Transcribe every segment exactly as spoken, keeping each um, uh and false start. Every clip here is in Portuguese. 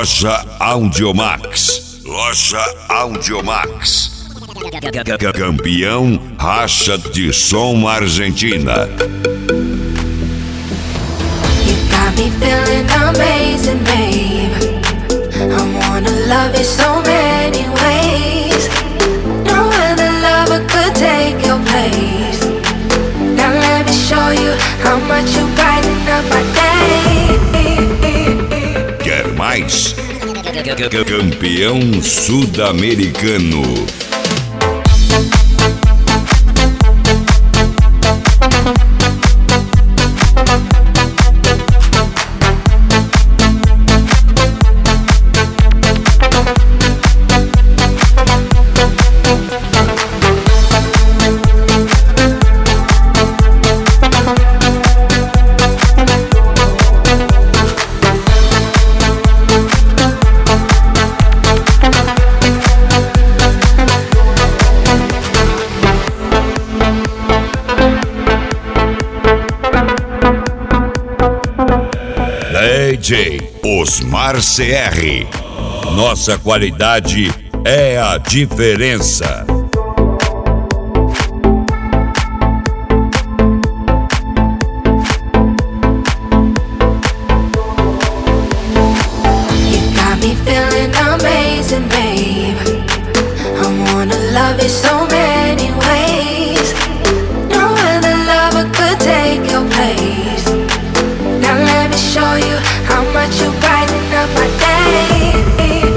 Loja Audiomax. Loja Audiomax. Campeão Racha de Som Argentina. You got me feeling amazing, babe. I wanna love you so many ways. No other lover could take your place. Now let me show you how much you brighten up my day. Quer mais? Campeão Sudamericano. D J Osmar C R. Nossa qualidade é a diferença. You got me feeling amazing, babe. I wanna love you so many ways. No other lover could take your place. Now let me show you how much you brighten up my day.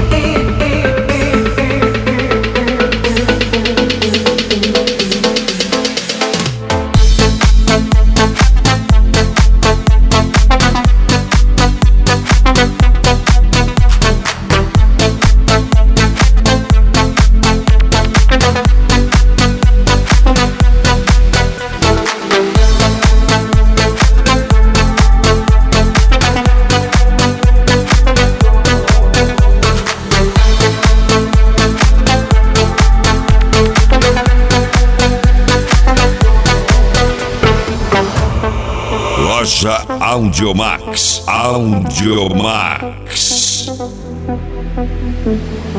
Loja Audiomax. Audiomax.